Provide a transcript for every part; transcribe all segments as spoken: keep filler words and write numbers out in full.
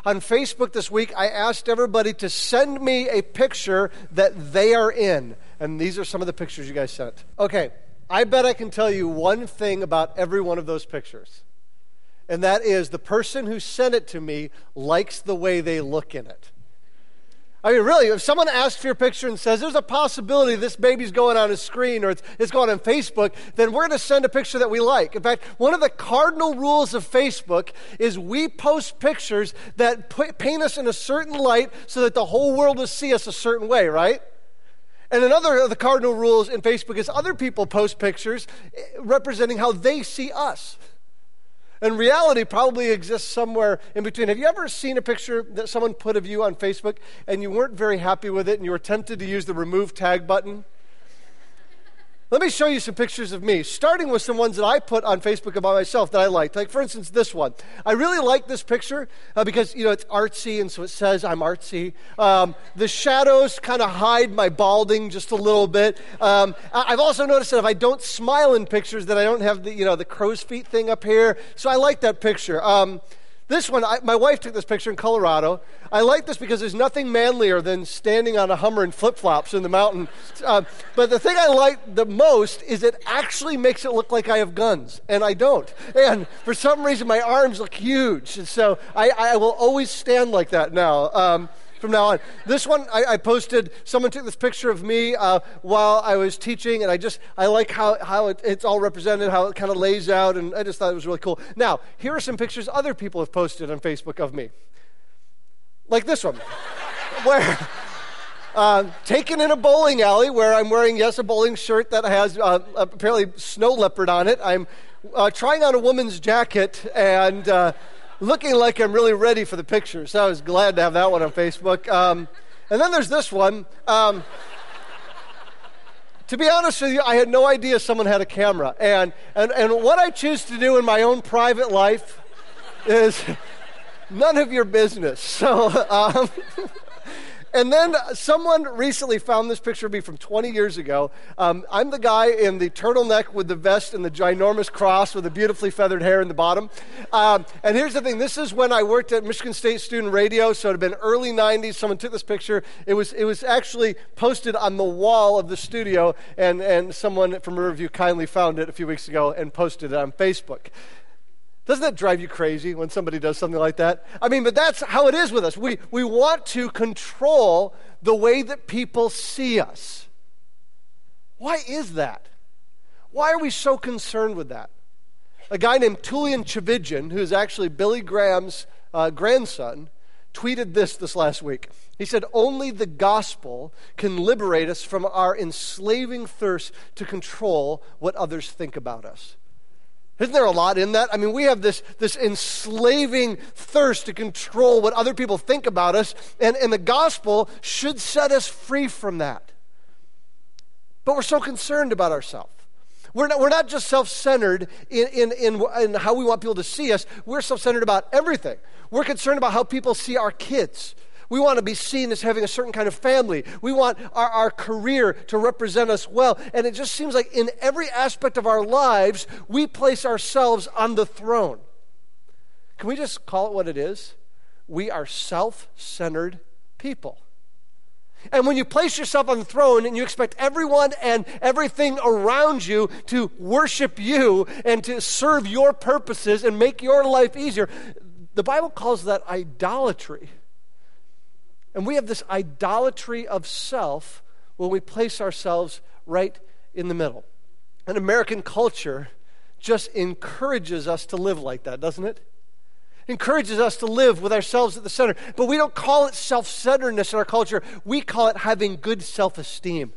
On Facebook this week, I asked everybody to send me a picture that they are in. And these are some of the pictures you guys sent. Okay, I bet I can tell you one thing about every one of those pictures. And that is the person who sent it to me likes the way they look in it. I mean, really, if someone asks for your picture and says, there's a possibility this baby's going on a screen or it's, it's going on Facebook, then we're going to send a picture that we like. In fact, one of the cardinal rules of Facebook is we post pictures that put, paint us in a certain light so that the whole world will see us a certain way, right? And another of the cardinal rules in Facebook is other people post pictures representing how they see us. And reality probably exists somewhere in between. Have you ever seen a picture that someone put of you on Facebook and you weren't very happy with it and you were tempted to use the remove tag button? Let me show you some pictures of me, starting with some ones that I put on Facebook about myself that I liked. Like, for instance, this one. I really like this picture uh, because, you know, it's artsy, and so it says I'm artsy. Um, the shadows kind of hide my balding just a little bit. Um, I- I've also noticed that if I don't smile in pictures, that I don't have the, you know, the crow's feet thing up here. So I like that picture. Um, This one, I, my wife took this picture in Colorado. I like this because there's nothing manlier than standing on a Hummer in flip-flops in the mountain. Uh, but the thing I like the most is it actually makes it look like I have guns, and I don't. And for some reason, my arms look huge. And so I, I will always stand like that now. Um, From now on. This one, I, I posted, someone took this picture of me uh, while I was teaching, and I just, I like how, how it, it's all represented, how it kind of lays out, and I just thought it was really cool. Now, here are some pictures other people have posted on Facebook of me. Like this one, where, uh, taken in a bowling alley, where I'm wearing, yes, a bowling shirt that has uh, apparently snow leopard on it. I'm uh, trying on a woman's jacket, and uh, looking like I'm really ready for the picture, so I was glad to have that one on Facebook. Um, and then there's this one. Um, to be honest with you, I had no idea someone had a camera. And, and, and what I choose to do in my own private life is none of your business. So, um, and then someone recently found this picture of me from twenty years ago. Um, I'm the guy in the turtleneck with the vest and the ginormous cross with the beautifully feathered hair in the bottom. Um, and here's the thing. This is when I worked at Michigan State Student Radio, so it had been early nineties. Someone took this picture. It was it was actually posted on the wall of the studio, and, and someone from Riverview kindly found it a few weeks ago and posted it on Facebook. Doesn't that drive you crazy when somebody does something like that? I mean, but that's how it is with us. We we want to control the way that people see us. Why is that? Why are we so concerned with that? A guy named Tullian Tchividjian, who is actually Billy Graham's uh, grandson, tweeted this this last week. He said, only the gospel can liberate us from our enslaving thirst to control what others think about us. Isn't there a lot in that? I mean, we have this, this enslaving thirst to control what other people think about us, and, and the gospel should set us free from that. But we're so concerned about ourselves. We're not, we're not just self-centered in, in, in, in how we want people to see us. We're self-centered about everything. We're concerned about how people see our kids. We want to be seen as having a certain kind of family. We want our, our career to represent us well. And it just seems like in every aspect of our lives, we place ourselves on the throne. Can we just call it what it is? We are self-centered people. And when you place yourself on the throne and you expect everyone and everything around you to worship you and to serve your purposes and make your life easier, the Bible calls that idolatry. And we have this idolatry of self when we place ourselves right in the middle. And American culture just encourages us to live like that, doesn't it? Encourages us to live with ourselves at the center. But we don't call it self-centeredness in our culture. We call it having good self-esteem.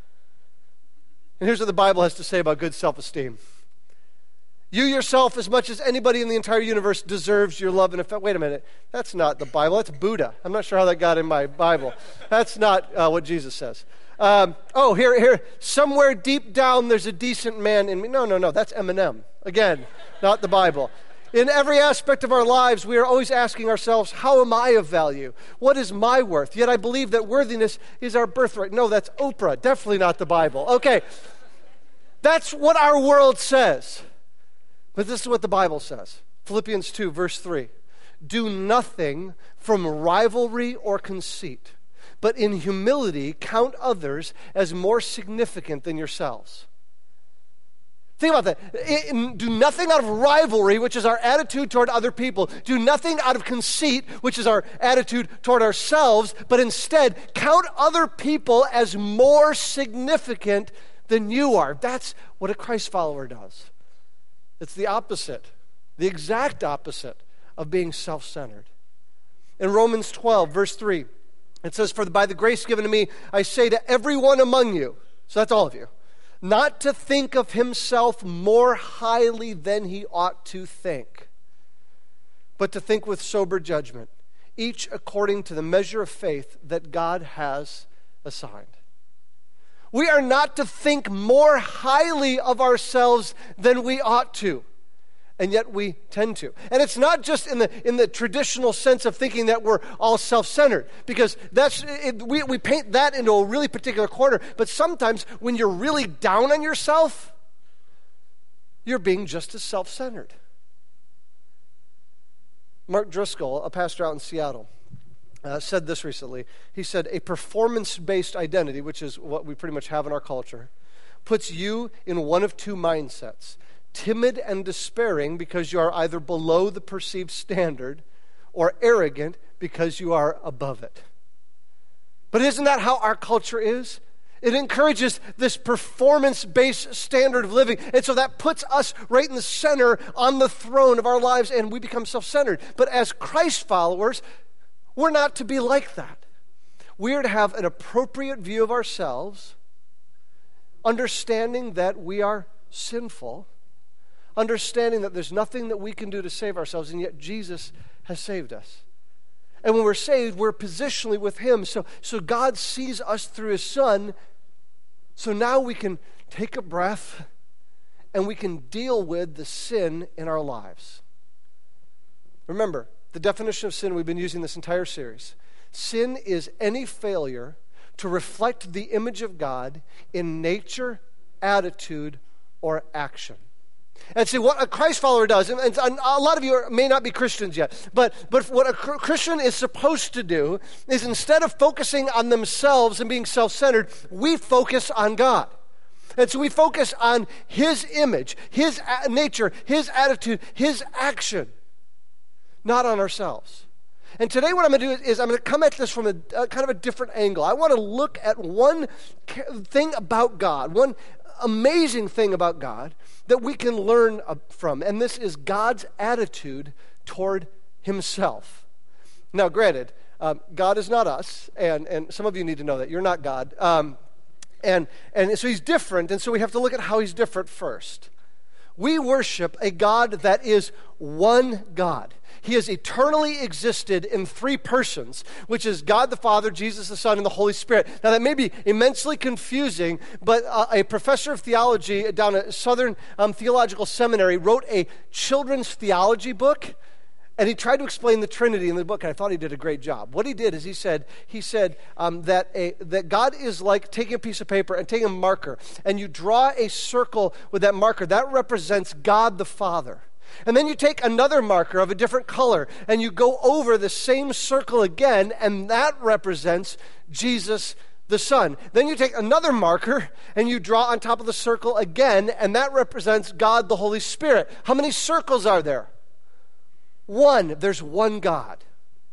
And here's what the Bible has to say about good self-esteem. You yourself, as much as anybody in the entire universe, deserves your love and affection. Wait a minute. That's not the Bible. That's Buddha. I'm not sure how that got in my Bible. That's not uh, what Jesus says. Um, oh, here, here. Somewhere deep down, there's a decent man in me. No, no, no. That's Eminem. Again, not the Bible. In every aspect of our lives, we are always asking ourselves, how am I of value? What is my worth? Yet I believe that worthiness is our birthright. No, that's Oprah. Definitely not the Bible. Okay. That's what our world says. But this is what the Bible says. Philippians two, verse three. Do nothing from rivalry or conceit, but in humility count others as more significant than yourselves. Think about that. It, do nothing out of rivalry, which is our attitude toward other people. Do nothing out of conceit, which is our attitude toward ourselves, but instead count other people as more significant than you are. That's what a Christ follower does. It's the opposite, the exact opposite of being self-centered. In Romans twelve, verse three, it says, "For by the grace given to me, I say to everyone among you," so that's all of you, "not to think of himself more highly than he ought to think, but to think with sober judgment, each according to the measure of faith that God has assigned." We are not to think more highly of ourselves than we ought to, and yet we tend to. And it's not just in the in the traditional sense of thinking that we're all self-centered, because that's it, we, we paint that into a really particular corner. But sometimes when you're really down on yourself, you're being just as self-centered. Mark Driscoll, a pastor out in Seattle, uh, said this recently. He said, "A performance-based identity," which is what we pretty much have in our culture, "puts you in one of two mindsets: timid and despairing because you are either below the perceived standard, or arrogant because you are above it." But isn't that how our culture is? It encourages this performance-based standard of living. And so that puts us right in the center on the throne of our lives, and we become self-centered. But as Christ followers, we're not to be like that. We are to have an appropriate view of ourselves, understanding that we are sinful, understanding that there's nothing that we can do to save ourselves, and yet Jesus has saved us. And when we're saved, we're positionally with Him. So, so God sees us through His Son, so now we can take a breath and we can deal with the sin in our lives. Remember, the definition of sin we've been using this entire series. Sin is any failure to reflect the image of God in nature, attitude, or action. And see, what a Christ follower does, and, and a lot of you are, may not be Christians yet, but, but what a Christian is supposed to do is, instead of focusing on themselves and being self-centered, we focus on God. And so we focus on His image, His a- nature, His attitude, His action, not on ourselves. And today what I'm going to do is, is I'm going to come at this from a, a kind of a different angle. I want to look at one thing about God, one amazing thing about God that we can learn from, and this is God's attitude toward Himself. Now, granted, um, God is not us, and, and some of you need to know that. You're not God. Um, and, and so He's different, and so we have to look at how He's different first. We worship a God that is one God. He has eternally existed in three persons, which is God the Father, Jesus the Son, and the Holy Spirit. Now, that may be immensely confusing, but uh, a professor of theology down at Southern um, Theological Seminary wrote a children's theology book, and he tried to explain the Trinity in the book, and I thought he did a great job. What he did is he said he said um, that a, that God is like taking a piece of paper and taking a marker, and you draw a circle with that marker. That represents God the Father. And then you take another marker of a different color, and you go over the same circle again, and that represents Jesus the Son. Then you take another marker, and you draw on top of the circle again, and that represents God the Holy Spirit. How many circles are there? One. There's one God,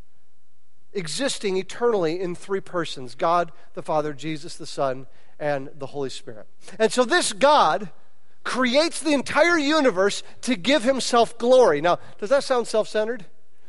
existing eternally in three persons: God the Father, Jesus the Son, and the Holy Spirit. And so this God creates the entire universe to give Himself glory. Now, does that sound self-centered?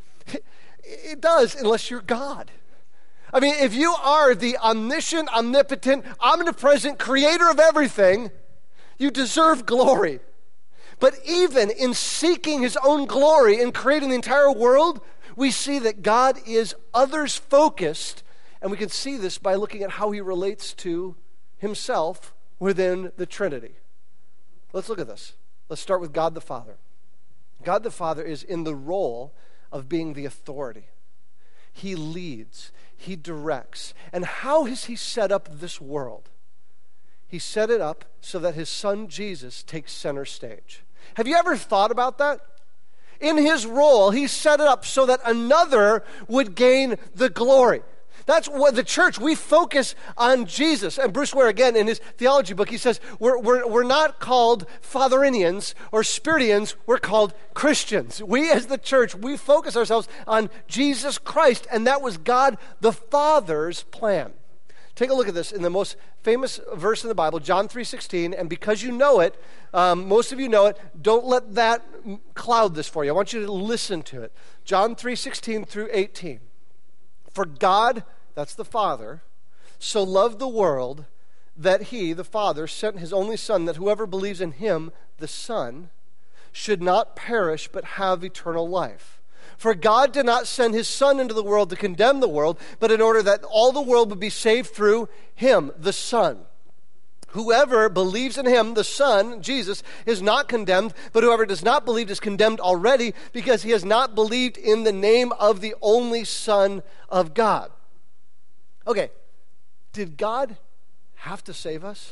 It does, unless you're God. I mean, if you are the omniscient, omnipotent, omnipresent creator of everything, you deserve glory. But even in seeking His own glory in creating the entire world, we see that God is others-focused, and we can see this by looking at how He relates to Himself within the Trinity. Let's look at this. Let's start with God the Father. God the Father is in the role of being the authority. He leads. He directs. And how has He set up this world? He set it up so that His Son Jesus takes center stage. Have you ever thought about that? In his role, he set it up so that another would gain the glory. That's what the church, we focus on Jesus. And Bruce Ware, again, in his theology book, he says, we're, we're, we're not called Fatherinians or Spiridians, we're called Christians. We as the church, we focus ourselves on Jesus Christ, and that was God the Father's plan. Take a look at this in the most famous verse in the Bible, John three sixteen, and because you know it, um, most of you know it, don't let that cloud this for you. I want you to listen to it. John three sixteen through eighteen. For God, that's the Father, so loved the world that he, the Father, sent his only Son, that whoever believes in him, the Son, should not perish but have eternal life. For God did not send his Son into the world to condemn the world, but in order that all the world would be saved through him, the Son. Whoever believes in him, the Son, Jesus, is not condemned, but whoever does not believe is condemned already because he has not believed in the name of the only Son of God. Okay, did God have to save us?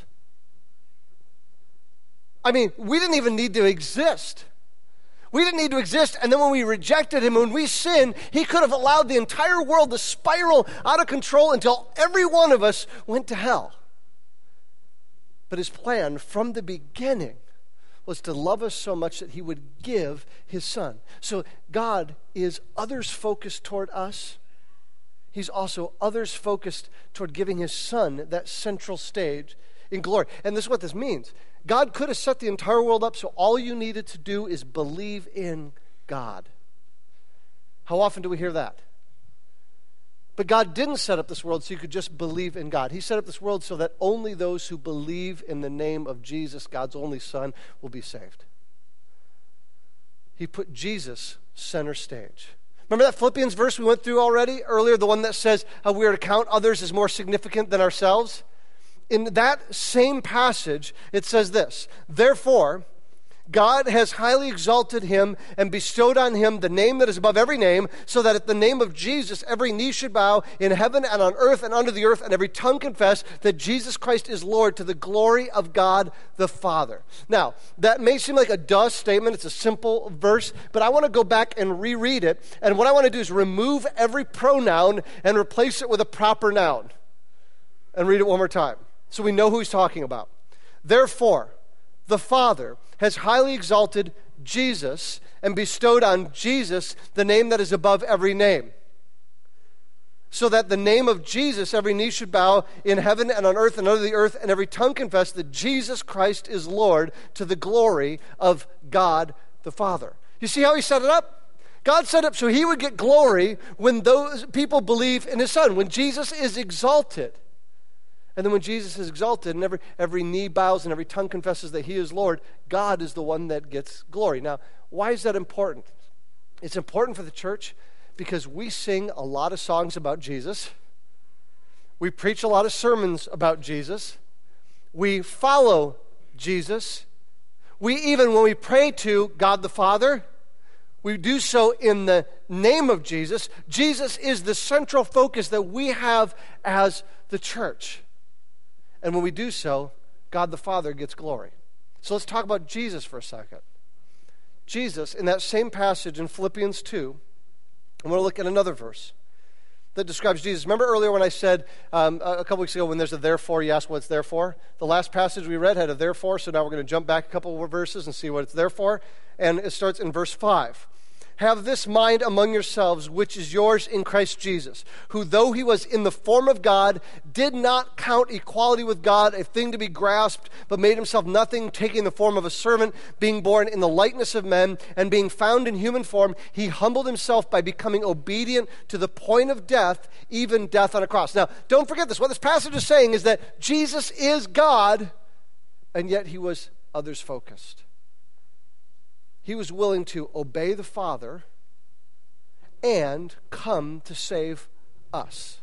I mean, we didn't even need to exist. We didn't need to exist, and then when we rejected him, when we sinned, he could have allowed the entire world to spiral out of control until every one of us went to hell. But his plan from the beginning was to love us so much that he would give his Son. So God is others-focused toward us. He's also others-focused toward giving his Son that central stage in glory. And this is what this means. God could have set the entire world up so all you needed to do is believe in God. How often do we hear that? But God didn't set up this world so you could just believe in God. He set up this world so that only those who believe in the name of Jesus, God's only Son, will be saved. He put Jesus center stage. Remember that Philippians verse we went through already earlier, the one that says how we are to count others as more significant than ourselves? In that same passage, it says this, therefore, God has highly exalted him and bestowed on him the name that is above every name, so that at the name of Jesus every knee should bow in heaven and on earth and under the earth, and every tongue confess that Jesus Christ is Lord, to the glory of God the Father. Now, that may seem like a duh statement. It's a simple verse, but I want to go back and reread it, and what I want to do is remove every pronoun and replace it with a proper noun. And read it one more time so we know who he's talking about. Therefore, the Father has highly exalted Jesus and bestowed on Jesus the name that is above every name, so that the name of Jesus every knee should bow in heaven and on earth and under the earth, and every tongue confess that Jesus Christ is Lord, to the glory of God the Father. You see how he set it up? God set it up so he would get glory when those people believe in his Son, when Jesus is exalted. And then when Jesus is exalted and every, every knee bows and every tongue confesses that he is Lord, God is the one that gets glory. Now, why is that important? It's important for the church because we sing a lot of songs about Jesus. We preach a lot of sermons about Jesus. We follow Jesus. We even, when we pray to God the Father, we do so in the name of Jesus. Jesus is the central focus that we have as the church. And when we do so, God the Father gets glory. So let's talk about Jesus for a second. Jesus, in that same passage in Philippians two, I'm going to look at another verse that describes Jesus. Remember earlier when I said um, a couple weeks ago when there's a therefore, you ask what it's there for? The last passage we read had a therefore, so now we're going to jump back a couple of verses and see what it's there for. And it starts in verse five. Have this mind among yourselves, which is yours in Christ Jesus, who though he was in the form of God, did not count equality with God a thing to be grasped, but made himself nothing, taking the form of a servant, being born in the likeness of men, and being found in human form, he humbled himself by becoming obedient to the point of death, even death on a cross. Now, don't forget this. What this passage is saying is that Jesus is God, and yet he was others-focused. He was willing to obey the Father and come to save us.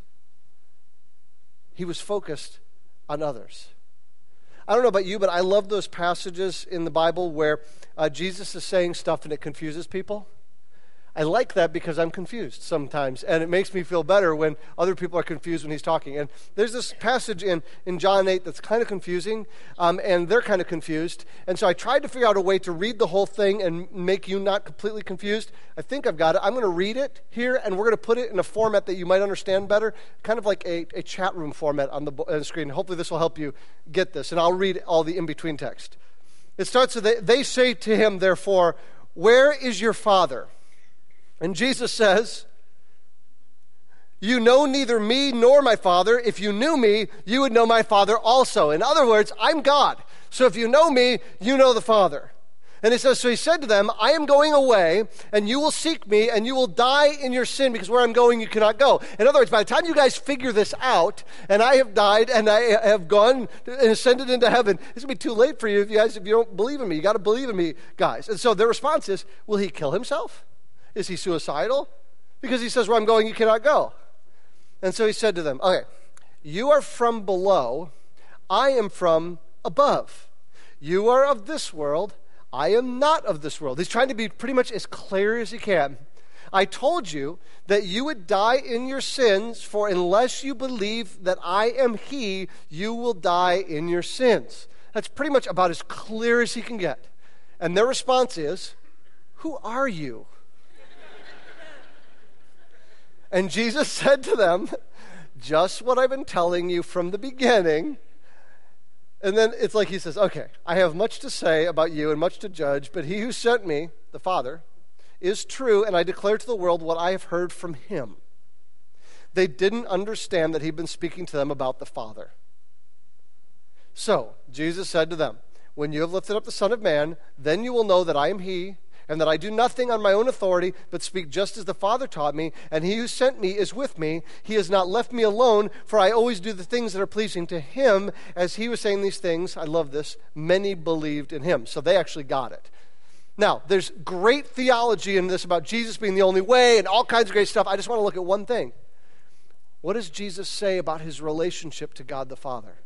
He was focused on others. I don't know about you, but I love those passages in the Bible where uh, Jesus is saying stuff and it confuses people. I like that because I'm confused sometimes, and it makes me feel better when other people are confused when he's talking. And there's this passage in, in John eight that's kind of confusing, um, and they're kind of confused. And so I tried to figure out a way to read the whole thing and make you not completely confused. I think I've got it. I'm going to read it here, and we're going to put it in a format that you might understand better, kind of like a, a chat room format on the, on the screen. Hopefully this will help you get this, and I'll read all the in-between text. It starts with, they, they say to him, therefore, where is your Father? And Jesus says, you know neither me nor my Father. If you knew me, you would know my Father also. In other words, I'm God. So if you know me, you know the Father. And he says, so he said to them, I am going away, and you will seek me, and you will die in your sin, because where I'm going, you cannot go. In other words, by the time you guys figure this out, and I have died, and I have gone and ascended into heaven, it's going to be too late for you if you guys, if you don't believe in me. You got to believe in me, guys. And so their response is, will he kill himself? Is he suicidal? Because he says, where I'm going, you cannot go. And so he said to them, okay, you are from below, I am from above. You are of this world, I am not of this world. He's trying to be pretty much as clear as he can. I told you that you would die in your sins, for unless you believe that I am he, you will die in your sins. That's pretty much about as clear as he can get. And their response is, who are you? And Jesus said to them, just what I've been telling you from the beginning. And then it's like he says, okay, I have much to say about you and much to judge, but he who sent me, the Father, is true, and I declare to the world what I have heard from him. They didn't understand that he'd been speaking to them about the Father. So Jesus said to them, when you have lifted up the Son of Man, then you will know that I am he, and that I do nothing on my own authority, but speak just as the Father taught me, and he who sent me is with me. He has not left me alone, for I always do the things that are pleasing to him. As he was saying these things, I love this, many believed in him. So they actually got it. Now, there's great theology in this about Jesus being the only way and all kinds of great stuff. I just want to look at one thing. What does Jesus say about his relationship to God the Father?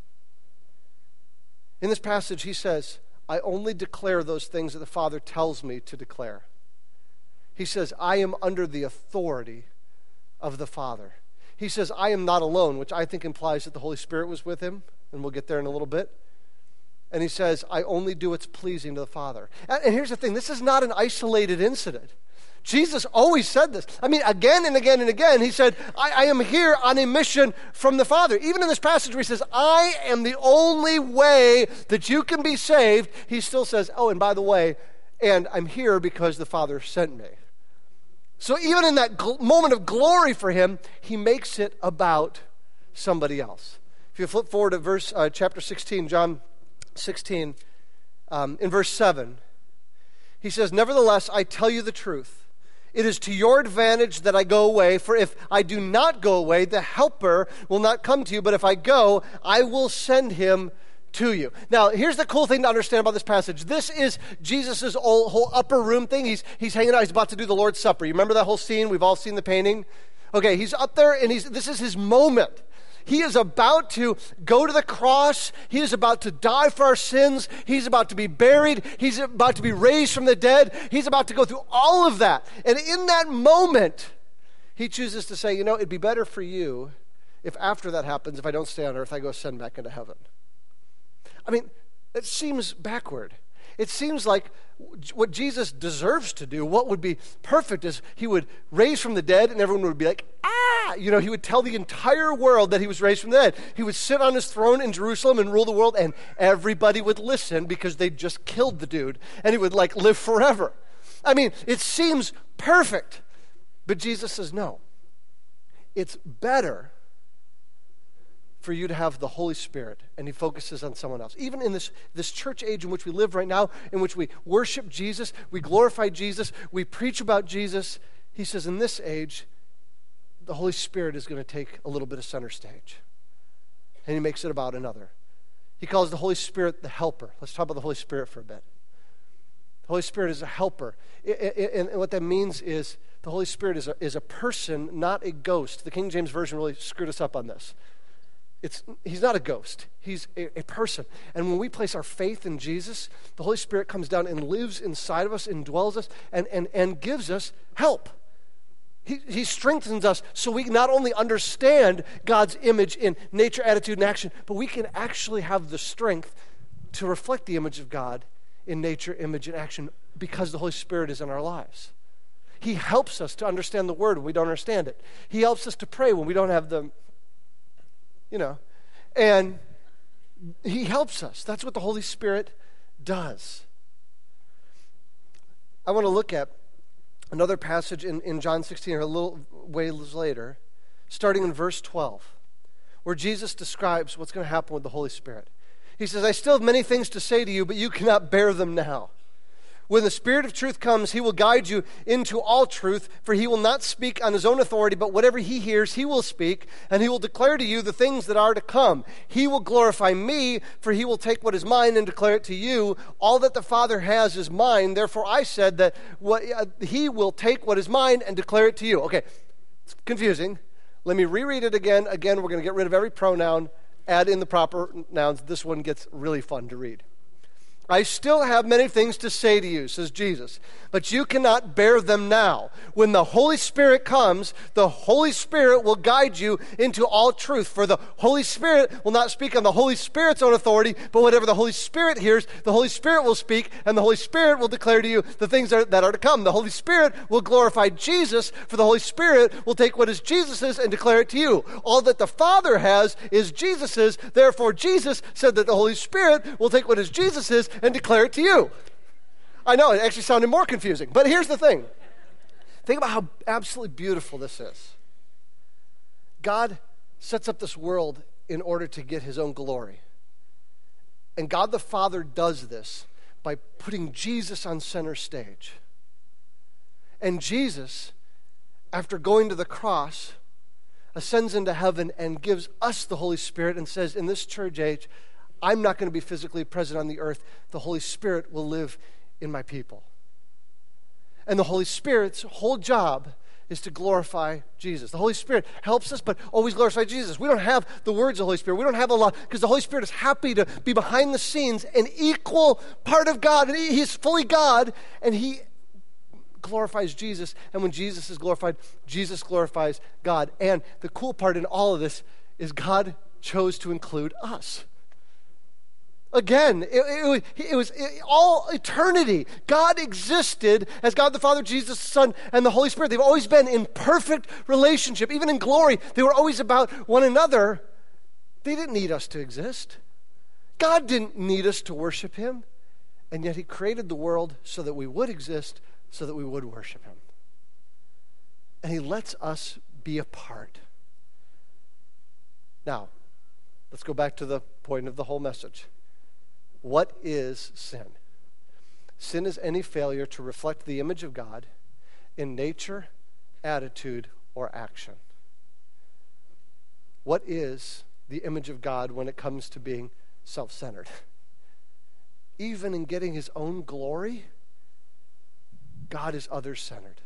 In this passage, he says, I only declare those things that the Father tells me to declare. He says, I am under the authority of the Father. He says, I am not alone, which I think implies that the Holy Spirit was with him, and we'll get there in a little bit. And he says, I only do what's pleasing to the Father. And, and here's the thing, this is not an isolated incident. Jesus always said this. I mean, again and again and again, he said, I, I am here on a mission from the Father. Even in this passage where he says, I am the only way that you can be saved, he still says, oh, and by the way, and I'm here because the Father sent me. So even in that gl- moment of glory for him, he makes it about somebody else. If you flip forward to verse uh, chapter sixteen, John sixteen, um, in verse seven, he says, nevertheless, I tell you the truth. It is to your advantage that I go away, for if I do not go away, the Helper will not come to you, but if I go, I will send him to you. Now, here's the cool thing to understand about this passage. This is Jesus' whole, whole upper room thing. He's, he's hanging out. He's about to do the Lord's Supper. You remember that whole scene? We've all seen the painting. Okay, he's up there, and he's this is his moment. He is about to go to the cross. He is about to die for our sins. He's about to be buried. He's about to be raised from the dead. He's about to go through all of that. And in that moment, he chooses to say, you know, it'd be better for you if after that happens, if I don't stay on earth, I go ascend back into heaven. I mean, it seems backward. It seems like what Jesus deserves to do, what would be perfect is he would raise from the dead and everyone would be like, ah! You know, he would tell the entire world that he was raised from the dead. He would sit on his throne in Jerusalem and rule the world, and everybody would listen because they'd just killed the dude, and he would like live forever. I mean, it seems perfect. But Jesus says, no. It's better for you to have the Holy Spirit, and he focuses on someone else. Even in this, this church age in which we live right now, in which we worship Jesus, we glorify Jesus, we preach about Jesus, he says in this age, the Holy Spirit is going to take a little bit of center stage. And he makes it about another. He calls the Holy Spirit the helper. Let's talk about the Holy Spirit for a bit. The Holy Spirit is a helper. And what that means is the Holy Spirit is a, is a person, not a ghost. The King James Version really screwed us up on this. It's, he's not a ghost. He's a, a person. And when we place our faith in Jesus, the Holy Spirit comes down and lives inside of us, indwells us, and, and, and gives us help. He, he strengthens us so we not only understand God's image in nature, attitude, and action, but we can actually have the strength to reflect the image of God in nature, image, and action because the Holy Spirit is in our lives. He helps us to understand the Word when we don't understand it. He helps us to pray when we don't have the, you know, and He helps us. That's what the Holy Spirit does. I want to look at another passage in, in John sixteen, or a little ways later, starting in verse twelve, where Jesus describes what's going to happen with the Holy Spirit. He says, I still have many things to say to you, but you cannot bear them now. When the Spirit of truth comes, He will guide you into all truth, for He will not speak on His own authority, but whatever He hears, He will speak, and He will declare to you the things that are to come. He will glorify Me, for He will take what is mine and declare it to you. All that the Father has is mine, therefore I said that what, uh, He will take what is mine and declare it to you. Okay, it's confusing. Let me reread it again. Again, we're going to get rid of every pronoun, add in the proper nouns. This one gets really fun to read. I still have many things to say to you, says Jesus, but you cannot bear them now. When the Holy Spirit comes, the Holy Spirit will guide you into all truth. For the Holy Spirit will not speak on the Holy Spirit's own authority, but whatever the Holy Spirit hears, the Holy Spirit will speak, and the Holy Spirit will declare to you the things that are, that are to come. The Holy Spirit will glorify Jesus, for the Holy Spirit will take what is Jesus's and declare it to you. All that the Father has is Jesus's. Therefore, Jesus said that the Holy Spirit will take what is Jesus's and declare it to you. I know, it actually sounded more confusing. But here's the thing. Think about how absolutely beautiful this is. God sets up this world in order to get His own glory. And God the Father does this by putting Jesus on center stage. And Jesus, after going to the cross, ascends into heaven and gives us the Holy Spirit and says, in this church age, I'm not going to be physically present on the earth. The Holy Spirit will live in my people. And the Holy Spirit's whole job is to glorify Jesus. The Holy Spirit helps us, but always glorify Jesus. We don't have the words of the Holy Spirit. We don't have a lot, because the Holy Spirit is happy to be behind the scenes, an equal part of God. And he, He's fully God, and He glorifies Jesus. And when Jesus is glorified, Jesus glorifies God. And the cool part in all of this is God chose to include us. Again, it, it, it was it, all eternity. God existed as God the Father, Jesus the Son, and the Holy Spirit. They've always been in perfect relationship. Even in glory, they were always about one another. They didn't need us to exist. God didn't need us to worship Him. And yet He created the world so that we would exist, so that we would worship Him. And He lets us be a part. Now, let's go back to the point of the whole message. What is sin? Sin is any failure to reflect the image of God in nature, attitude, or action. What is the image of God when it comes to being self-centered? Even in getting His own glory, God is others-centered.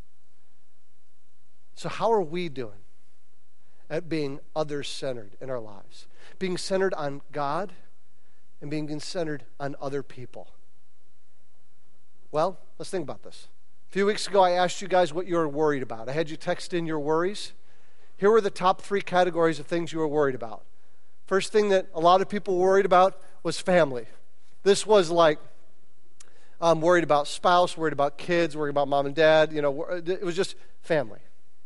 So how are we doing at being others-centered in our lives? Being centered on God and being centered on other people. Well, let's think about this. A few weeks ago, I asked you guys what you were worried about. I had you text in your worries. Here were the top three categories of things you were worried about. First thing that a lot of people were worried about was family. This was like, I'm worried about spouse, worried about kids, worried about mom and dad. You know, it was just family.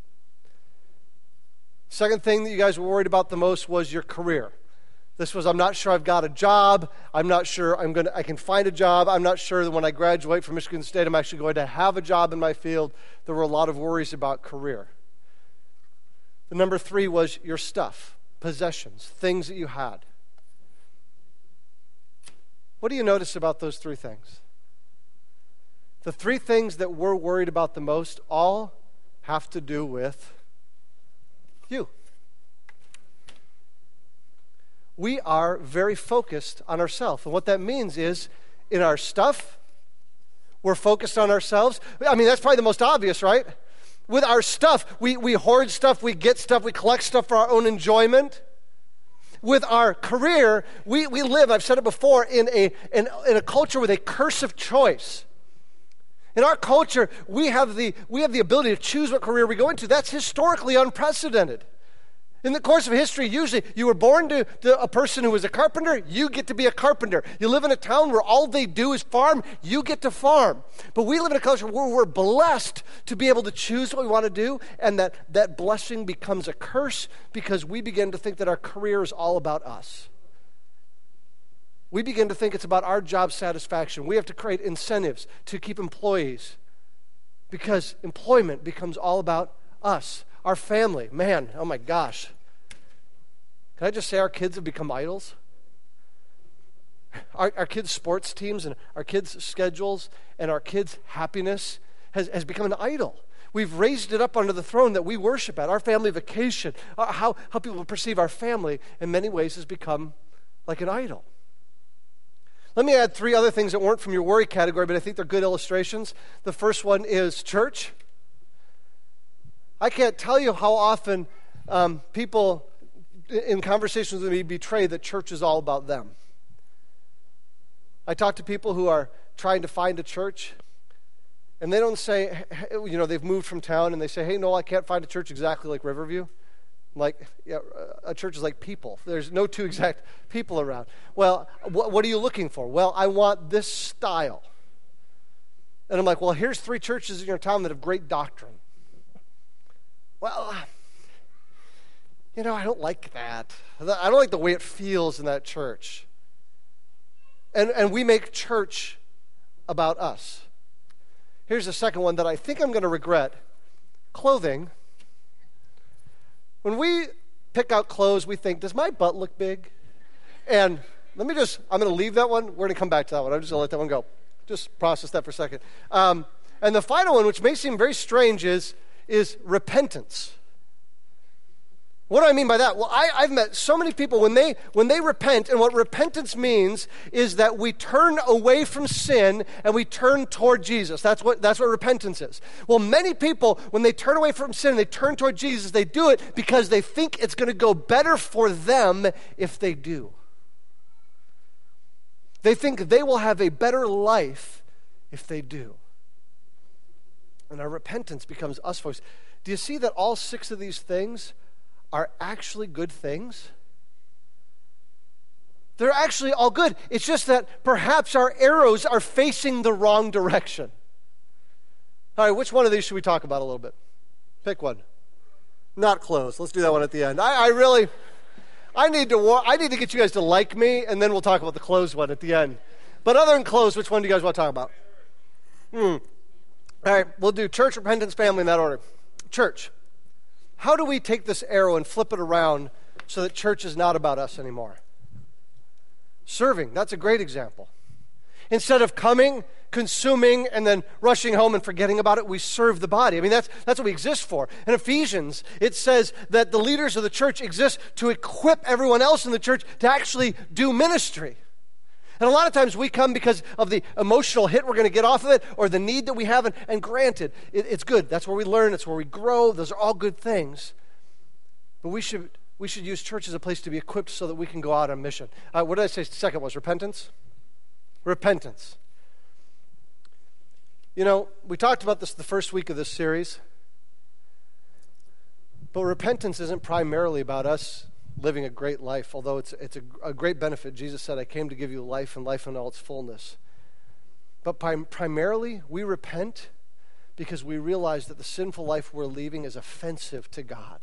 Second thing that you guys were worried about the most was your career. This was, I'm not sure I've got a job. I'm not sure I'm going to, I can find a job. I'm not sure that when I graduate from Michigan State, I'm actually going to have a job in my field. There were a lot of worries about career. The number three was your stuff, possessions, things that you had. What do you notice about those three things? The three things that we're worried about the most all have to do with you. We are very focused on ourselves. And what that means is, in our stuff, we're focused on ourselves. I mean, that's probably the most obvious, right? With our stuff, we, we hoard stuff, we get stuff, we collect stuff for our own enjoyment. With our career, we, we live, I've said it before, in a, in, in a culture with a curse of choice. In our culture, we have the we have the ability to choose what career we go into. That's historically unprecedented. In the course of history, usually you were born to, to a person who was a carpenter, you get to be a carpenter. You live in a town where all they do is farm, you get to farm. But we live in a culture where we're blessed to be able to choose what we want to do, and that, that blessing becomes a curse because we begin to think that our career is all about us. We begin to think it's about our job satisfaction. We have to create incentives to keep employees because employment becomes all about us. Our family, man, oh my gosh. Can I just say our kids have become idols? Our, our kids' sports teams and our kids' schedules and our kids' happiness has, has become an idol. We've raised it up onto the throne that we worship at. Our family vacation, uh, how, how people perceive our family in many ways has become like an idol. Let me add three other things that weren't from your worry category, but I think they're good illustrations. The first one is church. I can't tell you how often um, people in conversations with me betray that church is all about them. I talk to people who are trying to find a church, and they don't say, you know, they've moved from town, and they say, hey, no, I can't find a church exactly like Riverview. I'm like, yeah, a church is like people. There's no two exact people around. Well, wh- what are you looking for? Well, I want this style. And I'm like, well, here's three churches in your town that have great doctrine. Well, you know, I don't like that. I don't like the way it feels in that church. And and we make church about us. Here's the second one that I think I'm going to regret. Clothing. When we pick out clothes, we think, does my butt look big? And let me just, I'm going to leave that one. We're going to come back to that one. I'm just going to let that one go. Just process that for a second. Um, and the final one, which may seem very strange, is is repentance. What do I mean by that? Well, I, I've met so many people when they when they repent, and what repentance means is that we turn away from sin and we turn toward Jesus. That's what that's what repentance is. Well, many people, when they turn away from sin and they turn toward Jesus, they do it because they think it's going to go better for them if they do. They think they will have a better life if they do. And our repentance becomes us folks. Do you see that all six of these things are actually good things? They're actually all good. It's just that perhaps our arrows are facing the wrong direction. All right, which one of these should we talk about a little bit? Pick one. Not clothes. Let's do that one at the end. I, I really, I need to, I need to get you guys to like me, and then we'll talk about the clothes one at the end. But other than clothes, which one do you guys want to talk about? Hmm. All right, we'll do church, repentance, family in that order. Church. How do we take this arrow and flip it around so that church is not about us anymore? Serving, that's a great example. Instead of coming, consuming, and then rushing home and forgetting about it, we serve the body. I mean, that's, that's what we exist for. In Ephesians, it says that the leaders of the church exist to equip everyone else in the church to actually do ministry. And a lot of times we come because of the emotional hit we're going to get off of it or the need that we have. And, and granted, it, it's good. That's where we learn. It's where we grow. Those are all good things. But we should we should use church as a place to be equipped so that we can go out on mission. Uh, what did I say second was? Repentance? Repentance. You know, we talked about this the first week of this series. But repentance isn't primarily about us living a great life, although it's it's a, a great benefit. Jesus said, I came to give you life and life in all its fullness. But prim- primarily, we repent because we realize that the sinful life we're leading is offensive to God.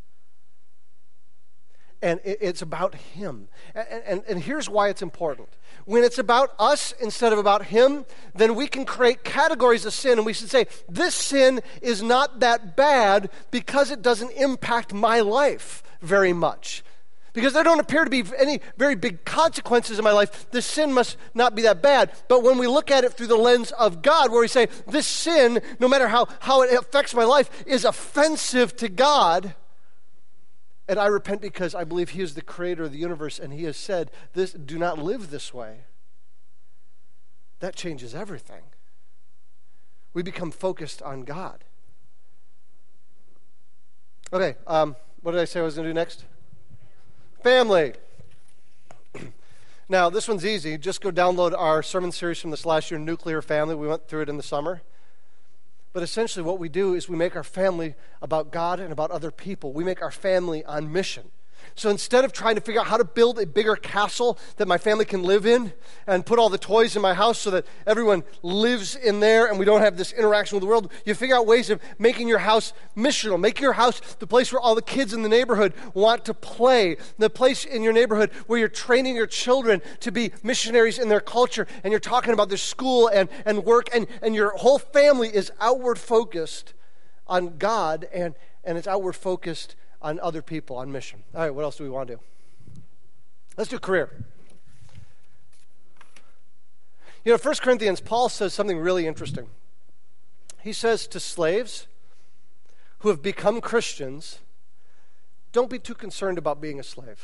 And it, it's about Him. And, and, and here's why it's important. When it's about us instead of about Him, then we can create categories of sin, and we should say, this sin is not that bad because it doesn't impact my life very much. Because there don't appear to be any very big consequences in my life, this sin must not be that bad. But when we look at it through the lens of God, where we say, this sin, no matter how, how it affects my life, is offensive to God, and I repent because I believe He is the creator of the universe, and He has said, "This, do not live this way," that changes everything. We become focused on God. Okay, um, what did I say I was going to do next? Family. Now, this one's easy. Just go download our sermon series from this last year, Nuclear Family. We went through it in the summer. But essentially what we do is we make our family about God and about other people. We make our family on mission. So instead of trying to figure out how to build a bigger castle that my family can live in and put all the toys in my house so that everyone lives in there and we don't have this interaction with the world, you figure out ways of making your house missional. Make your house the place where all the kids in the neighborhood want to play, the place in your neighborhood where you're training your children to be missionaries in their culture, and you're talking about their school and, and work, and, and your whole family is outward focused on God, and, and it's outward focused on other people, on mission. All right, what else do we want to do? Let's do career. You know, First Corinthians, Paul says something really interesting. He says to slaves who have become Christians, don't be too concerned about being a slave.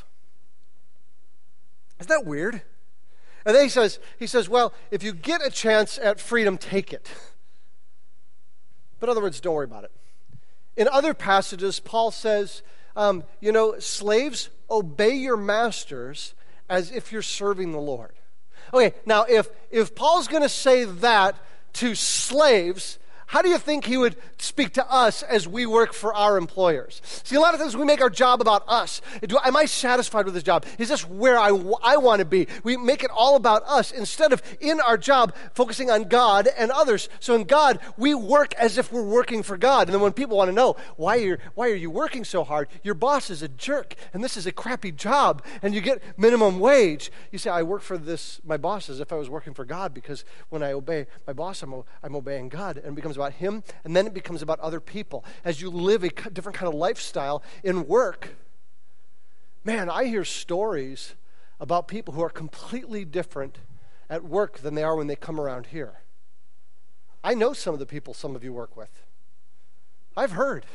Isn't that weird? And then he says, he says, well, if you get a chance at freedom, take it. But in other words, don't worry about it. In other passages, Paul says, um, you know, slaves, obey your masters as if you're serving the Lord. Okay, now if, if Paul's going to say that to slaves, how do you think he would speak to us as we work for our employers? See, a lot of times we make our job about us. Do, am I satisfied with this job? Is this where I, w- I want to be? We make it all about us instead of in our job focusing on God and others. So in God, we work as if we're working for God. And then when people want to know, why are, why are you working so hard? Your boss is a jerk, and this is a crappy job, and you get minimum wage. You say, I work for this, my boss, as if I was working for God, because when I obey my boss, I'm, I'm obeying God, and it becomes about him, and then it becomes about other people. As you live a different kind of lifestyle in work, man, I hear stories about people who are completely different at work than they are when they come around here. I know some of the people some of you work with. I've heard.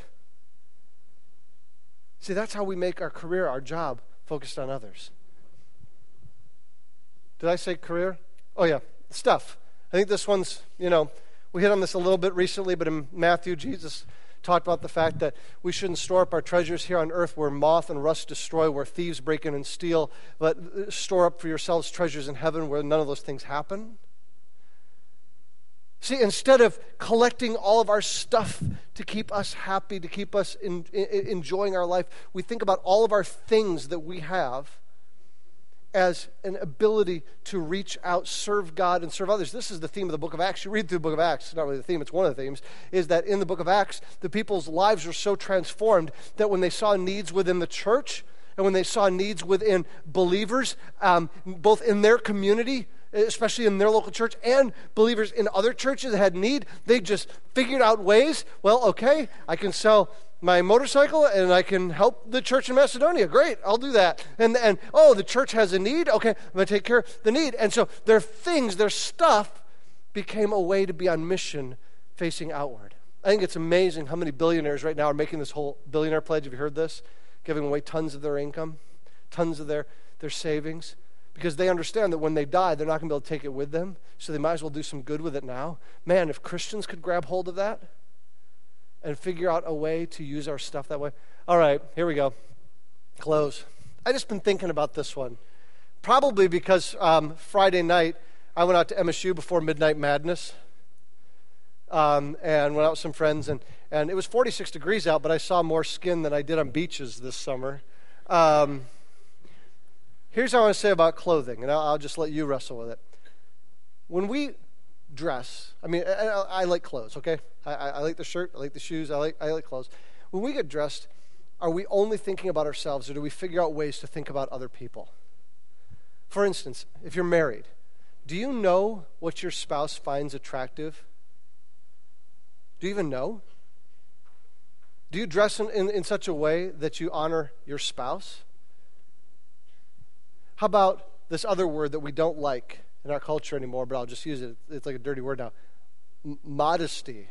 See, that's how we make our career, our job, focused on others. Did I say career? Oh yeah, stuff. I think this one's, you know, we hit on this a little bit recently, but in Matthew, Jesus talked about the fact that we shouldn't store up our treasures here on earth where moth and rust destroy, where thieves break in and steal, but store up for yourselves treasures in heaven where none of those things happen. See, instead of collecting all of our stuff to keep us happy, to keep us in, in, enjoying our life, we think about all of our things that we have as an ability to reach out, serve God, and serve others. This is the theme of the book of Acts. You read through the book of Acts, it's not really the theme, it's one of the themes, is that in the book of Acts, the people's lives were so transformed that when they saw needs within the church, and when they saw needs within believers, um, both in their community, especially in their local church, and believers in other churches that had need, they just figured out ways, well, okay, I can sell my motorcycle and I can help the church in Macedonia. Great, I'll do that. And, and oh, the church has a need? Okay, I'm going to take care of the need. And so their things, their stuff became a way to be on mission facing outward. I think it's amazing how many billionaires right now are making this whole billionaire pledge. Have you heard this? Giving away tons of their income, tons of their, their savings, because they understand that when they die, they're not going to be able to take it with them, so they might as well do some good with it now. Man, if Christians could grab hold of that and figure out a way to use our stuff that way. All right, here we go. Close. I just been thinking about this one. Probably because um, Friday night, I went out to M S U before Midnight Madness. Um, and went out with some friends, and, and it was forty-six degrees out, but I saw more skin than I did on beaches this summer. Um, here's what I want to say about clothing, and I'll, I'll just let you wrestle with it. When we dress, I mean, I, I, I like clothes, okay? I, I, I like the shirt, I like the shoes, I like, I like clothes. When we get dressed, are we only thinking about ourselves, or do we figure out ways to think about other people? For instance, if you're married, do you know what your spouse finds attractive? Do you even know? Do you dress in, in, in such a way that you honor your spouse? How about this other word that we don't like in our culture anymore, but I'll just use it. It's like a dirty word now. M- modesty.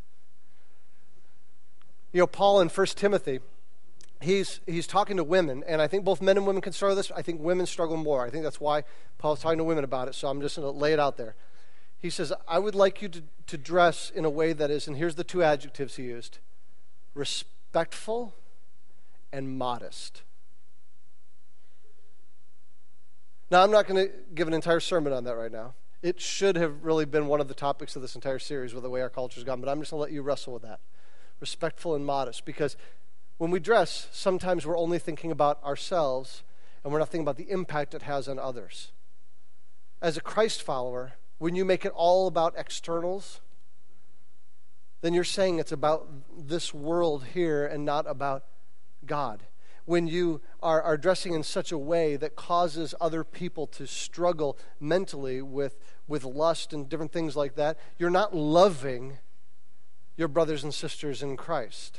You know, Paul in First Timothy, he's he's talking to women, and I think both men and women can struggle with this. I think women struggle more. I think that's why Paul's talking to women about it, so I'm just going to lay it out there. He says, I would like you to, to dress in a way that is, and here's the two adjectives he used, respectful and modest. Now, I'm not going to give an entire sermon on that right now. It should have really been one of the topics of this entire series with the way our culture's gone, but I'm just going to let you wrestle with that. Respectful and modest, because when we dress, sometimes we're only thinking about ourselves, and we're not thinking about the impact it has on others. As a Christ follower, when you make it all about externals, then you're saying it's about this world here and not about God. When you are, are dressing in such a way that causes other people to struggle mentally with, with lust and different things like that, you're not loving your brothers and sisters in Christ.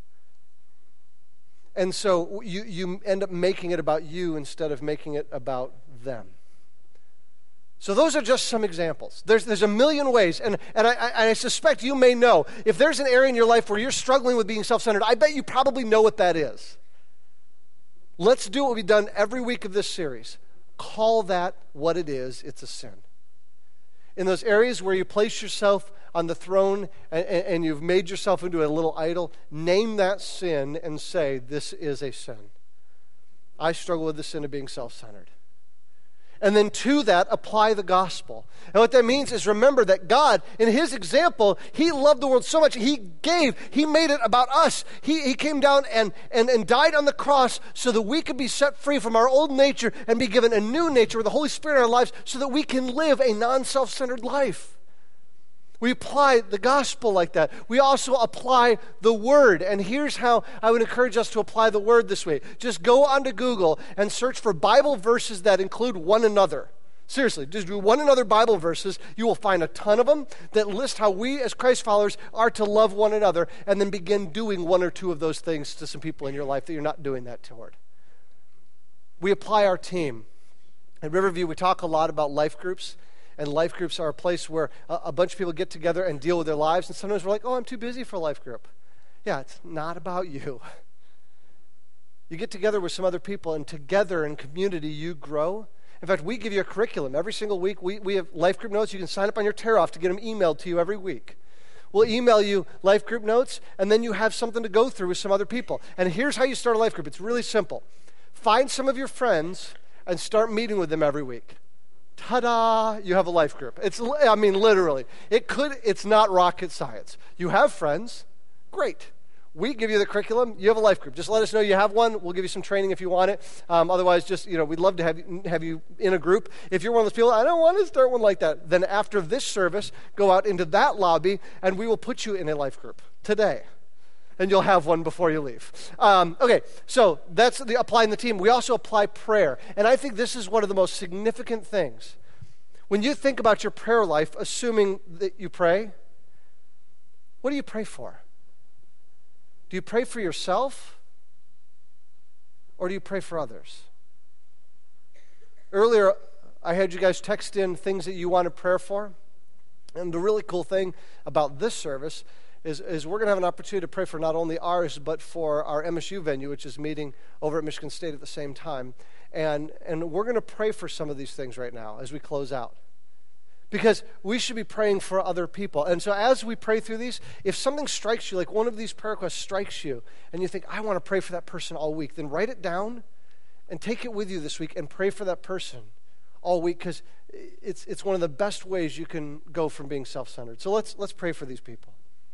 And so you, you end up making it about you instead of making it about them. So those are just some examples. There's, there's a million ways, and, and I, I, I suspect you may know. If there's an area in your life where you're struggling with being self-centered, I bet you probably know what that is. Let's do what we've done every week of this series. Call that what it is. It's a sin. In those areas where you place yourself on the throne and, and you've made yourself into a little idol, name that sin and say, this is a sin. I struggle with the sin of being self-centered. And then to that, apply the gospel. And what that means is remember that God, in his example, he loved the world so much. He gave. He made it about us. He, he came down and, and, and died on the cross so that we could be set free from our old nature and be given a new nature with the Holy Spirit in our lives so that we can live a non-self-centered life. We apply the gospel like that. We also apply the word. And here's how I would encourage us to apply the word this way. Just go onto Google and search for Bible verses that include one another. Seriously, just do one another Bible verses. You will find a ton of them that list how we as Christ followers are to love one another, and then begin doing one or two of those things to some people in your life that you're not doing that toward. We apply our team. At Riverview, we talk a lot about life groups. And life groups are a place where a, a bunch of people get together and deal with their lives. And sometimes we're like, oh, I'm too busy for a life group. Yeah, it's not about you. You get together with some other people, and together in community you grow. In fact, we give you a curriculum. Every single week we, we have life group notes. You can sign up on your tear-off to get them emailed to you every week. We'll email you life group notes, and then you have something to go through with some other people. And here's how you start a life group. It's really simple. Find some of your friends and start meeting with them every week. Ta-da, you have a life group. It's, I mean, literally. It could, it's not rocket science. You have friends, great. We give you the curriculum, you have a life group. Just let us know you have one. We'll give you some training if you want it. Um, otherwise, just, you know, we'd love to have you, have you in a group. If you're one of those people, I don't want to start one like that, then after this service, go out into that lobby, and we will put you in a life group today. And you'll have one before you leave. Um, okay, so that's the applying the team. We also apply prayer. And I think this is one of the most significant things. When you think about your prayer life, assuming that you pray, what do you pray for? Do you pray for yourself? Or do you pray for others? Earlier, I had you guys text in things that you wanted prayer for. And the really cool thing about this service Is, is we're going to have an opportunity to pray for not only ours, but for our M S U venue, which is meeting over at Michigan State at the same time. And, and we're going to pray for some of these things right now as we close out. Because we should be praying for other people. And so as we pray through these, if something strikes you, like one of these prayer requests strikes you, and you think, I want to pray for that person all week, then write it down and take it with you this week and pray for that person all week, because it's, it's one of the best ways you can go from being self-centered. So let's, let's pray for these people.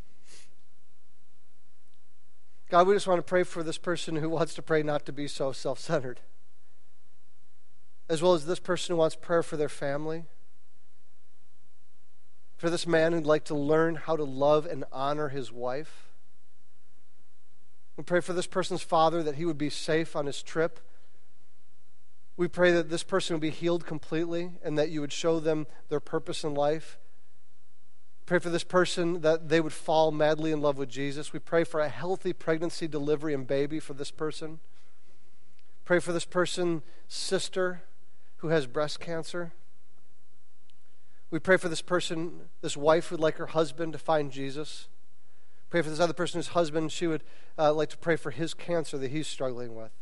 God, we just want to pray for this person who wants to pray not to be so self-centered, as well as this person who wants prayer for their family, for this man who'd like to learn how to love and honor his wife. We pray for this person's father that he would be safe on his trip. We pray that this person would be healed completely and that you would show them their purpose in life. Pray for this person that they would fall madly in love with Jesus. We pray for a healthy pregnancy, delivery, and baby for this person. Pray for this person's sister who has breast cancer. We pray for this person, this wife who'd like her husband to find Jesus. Pray for this other person whose husband, she would uh, like to pray for his cancer that he's struggling with.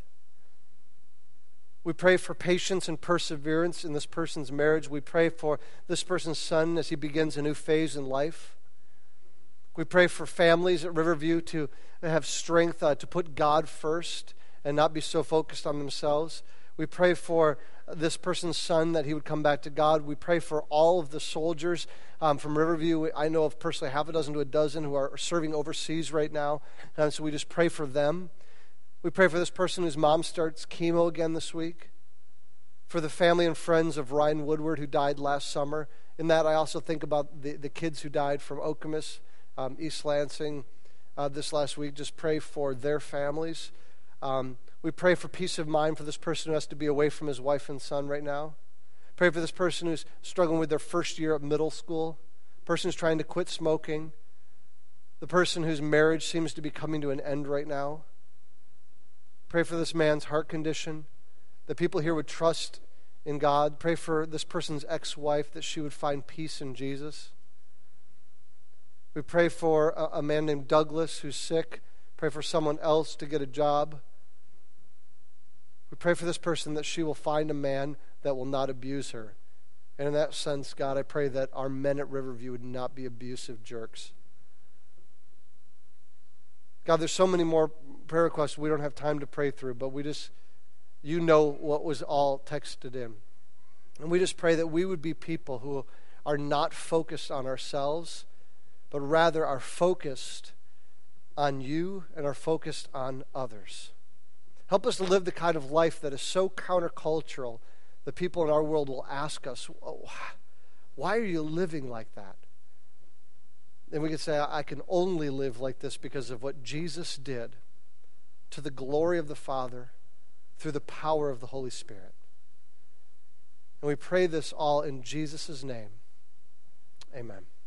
We pray for patience and perseverance in this person's marriage. We pray for this person's son as he begins a new phase in life. We pray for families at Riverview to have strength uh, to put God first and not be so focused on themselves. We pray for this person's son that he would come back to God. We pray for all of the soldiers um, from Riverview. I know of personally half a dozen to a dozen who are serving overseas right now. And so we just pray for them. We pray for this person whose mom starts chemo again this week. For the family and friends of Ryan Woodward who died last summer. In that, I also think about the, the kids who died from Okemos, um, East Lansing uh, this last week. Just pray for their families. Um, we pray for peace of mind for this person who has to be away from his wife and son right now. Pray for this person who's struggling with their first year of middle school. Person who's trying to quit smoking. The person whose marriage seems to be coming to an end right now. Pray for this man's heart condition. That people here would trust in God. Pray for this person's ex-wife, that she would find peace in Jesus. We pray for a, a man named Douglas who's sick. Pray for someone else to get a job. We pray for this person that she will find a man that will not abuse her. And in that sense, God, I pray that our men at Riverview would not be abusive jerks. God, there's so many more prayer requests we don't have time to pray through, but we just... You know what was all texted in. And we just pray that we would be people who are not focused on ourselves, but rather are focused on you and are focused on others. Help us to live the kind of life that is so countercultural that people in our world will ask us, oh, why are you living like that? And we can say, I can only live like this because of what Jesus did to the glory of the Father, through the power of the Holy Spirit. And we pray this all in Jesus' name. Amen.